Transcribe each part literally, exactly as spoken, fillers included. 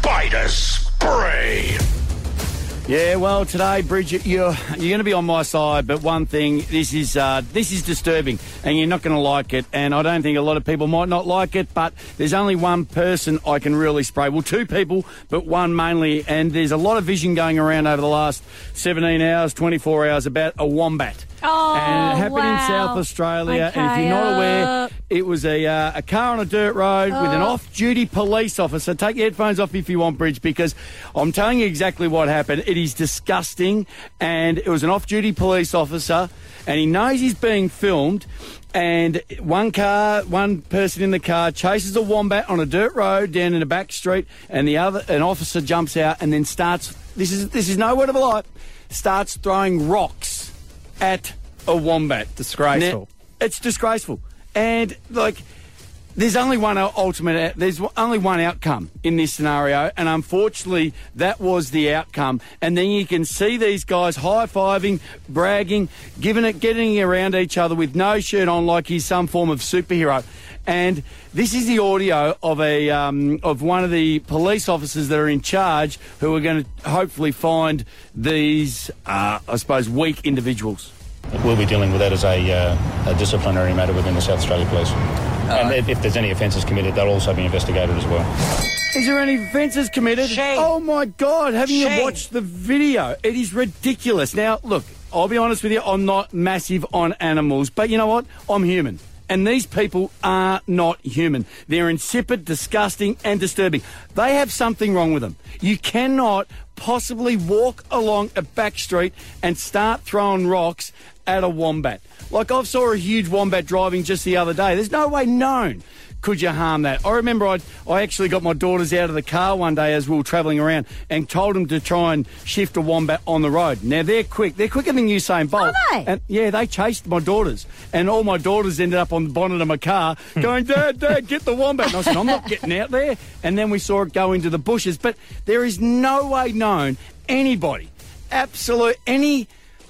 Spider Spray. Yeah, well, today, Bridget, you're you're going to be on my side, but one thing, this is uh, this is disturbing, and you're not going to like it, and I don't think a lot of people might not like it, but there's only one person I can really spray. Well, two people, but one mainly, and there's a lot of vision going around over the last seventeen hours, twenty-four hours about a wombat. Oh, and it happened wow. in South Australia, Okay, and if you're not uh... aware, it was a uh, a car on a dirt road uh... with an off-duty police officer. Take your headphones off if you want, Bridge, because I'm telling you exactly what happened. It is disgusting, and it was an off-duty police officer, and he knows he's being filmed, and one car, one person in the car chases a wombat on a dirt road down in a back street, and the other, an officer jumps out and then starts, this is this is no word of a lie, starts throwing rocks at a wombat. Disgraceful. Now, it's disgraceful. And, like, there's only one ultimate, there's only one outcome in this scenario, and unfortunately that was the outcome. And then you can see these guys high-fiving, bragging, giving it, getting around each other with no shirt on like he's some form of superhero. And this is the audio of a um, of one of the police officers that are in charge who are going to hopefully find these, uh, I suppose, weak individuals. We'll be dealing with that as a, uh, a disciplinary matter within the South Australia Police. And if, if there's any offences committed, they'll also be investigated as well. Is there any offences committed? Shame. Oh, my God. Haven't Shame. you watched the video? It is ridiculous. Now, look, I'll be honest with you, I'm not massive on animals, but you know what? I'm human. And these people are not human. They're insipid, disgusting, and disturbing. They have something wrong with them. You cannot possibly walk along a back street and start throwing rocks at a wombat. Like, I saw a huge wombat driving just the other day. There's no way known could you harm that. I remember I I actually got my daughters out of the car one day as we were travelling around and told them to try and shift a wombat on the road. Now, they're quick. They're quicker than Usain Bolt. Are they? And, yeah, they chased my daughters. And all my daughters ended up on the bonnet of my car going, Dad, Dad, get the wombat. And I said, I'm not getting out there. And then we saw it go into the bushes. But there is no way known anybody, absolute, any,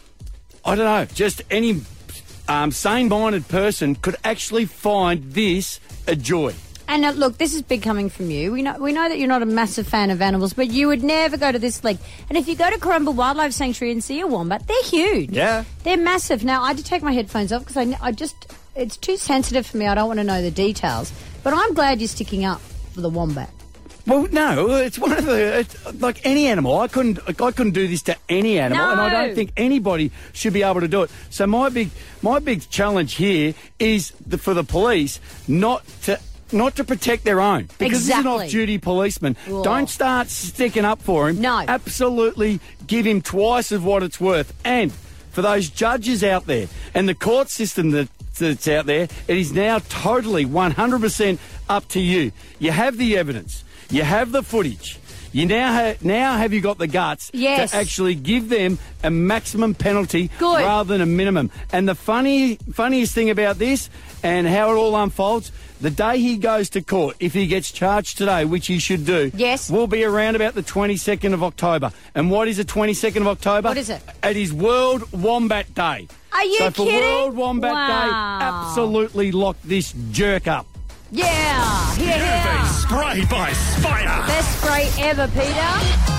I don't know, just any um, sane-minded person could actually find this a joy. And uh, look, this is big coming from you. We know we know that you're not a massive fan of animals, but you would never go to this lake. And if you go to Corumba Wildlife Sanctuary and see a wombat, they're huge. Yeah. They're massive. Now, I had to take my headphones off because I, I just, it's too sensitive for me. I don't want to know the details. But I'm glad you're sticking up for the wombat. Well, no, it's one of the, it's like any animal. I couldn't, I couldn't do this to any animal, No. and I don't think anybody should be able to do it. So my big, my big challenge here is the, for the police not to, not to protect their own, because Exactly. he's an off-duty policeman. Whoa. Don't start sticking up for him. No. Absolutely, give him twice of what it's worth. And for those judges out there and the court system that. that's out there, it is now totally one hundred percent up to you. You have the evidence. You have the footage. You now ha- now have you got the guts Yes. to actually give them a maximum penalty Good. rather than a minimum. And the funny funniest thing about this and how it all unfolds, the day he goes to court, if he gets charged today, which he should do, Yes. will be around about the twenty-second of October. And what is the twenty-second of October? What is it? It is World Wombat Day. Are you so for kidding? World Wombat Wow. Day, absolutely lock this jerk up. Yeah. Here, Nervy here. spray by Spider. Best spray ever, Peter.